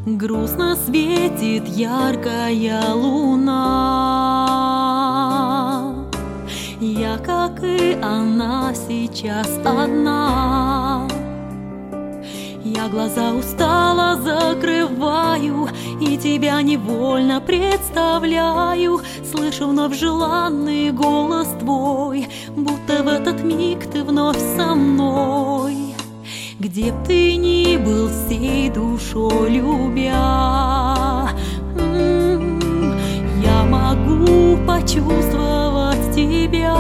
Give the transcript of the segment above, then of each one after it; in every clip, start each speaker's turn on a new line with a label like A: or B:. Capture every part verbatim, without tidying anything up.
A: Грустно светит яркая луна. Я, как и она, сейчас одна. Я глаза устало закрываю и тебя невольно представляю. Слышу вновь желанный голос твой, будто в этот миг ты вновь со мной. Где б ты ни был, всей душой любя, м-м, я могу почувствовать тебя.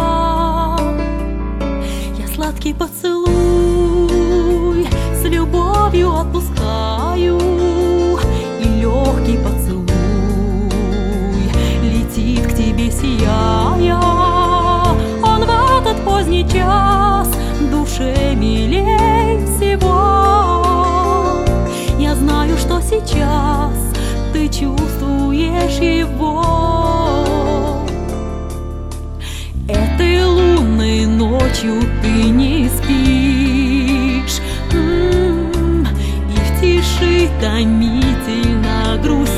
A: Я сладкий поцелуй с любовью отпускаю, и легкий поцелуй летит к тебе, сияя. Он в этот поздний час душе милей всего. Я знаю, что сейчас ты чувствуешь его. Этой лунной ночью ты не спишь, м-м, и в тиши томительно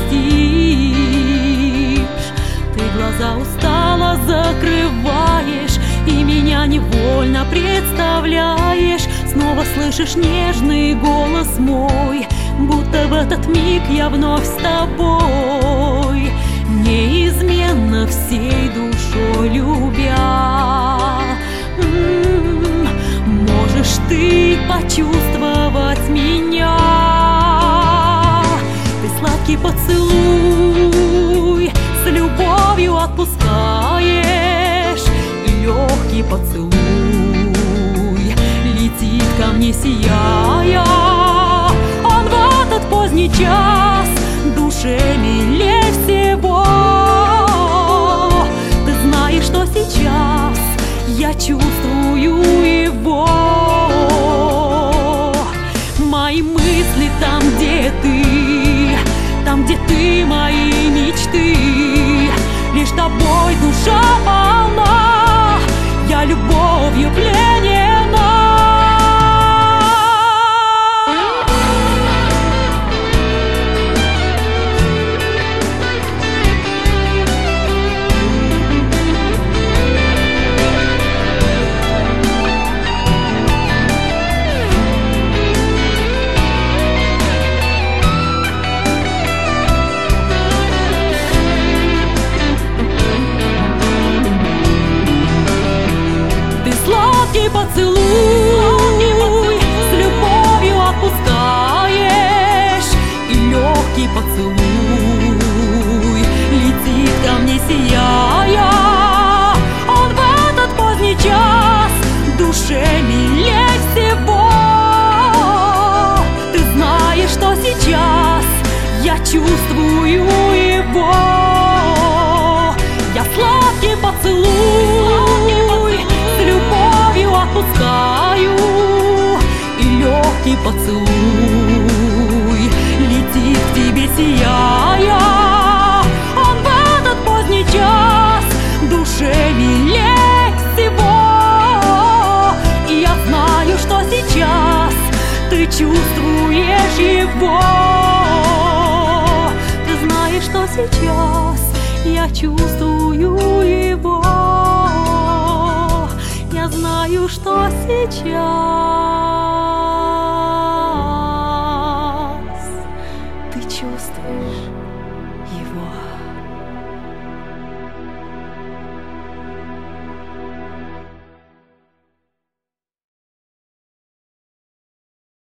A: грустишь. Ты глаза устало закрываешь и меня невольно представляешь. Снова слышишь нежный голос мой, будто в этот миг я вновь с тобой. Неизменно всей душой любя, м-м, можешь ты почувствовать меня. Ты сладкий поцелуй с любовью отпускаешь, и легкий поцелуй летит ко мне, сияя. Он в этот поздний час душе милей всего. Ты знаешь, что сейчас я чувствую его. Мои мысли там, где ты, там, где ты, мои мечты. Лишь тобой душа полна, я любовью пленена. Сладкий поцелуй с любовью отпускаешь, и легкий поцелуй летит ко мне, сияя. Он в этот поздний час душе милей всего. Ты знаешь, что сейчас я чувствую его. Я сладкий поцелуй с любовью отпускаю, и легкий поцелуй летит к тебе, сияя. Он в этот поздний час душе милей всего. И я знаю, что сейчас ты чувствуешь его. Ты знаешь, что сейчас я чувствую его. Я знаю, что сейчас ты чувствуешь его.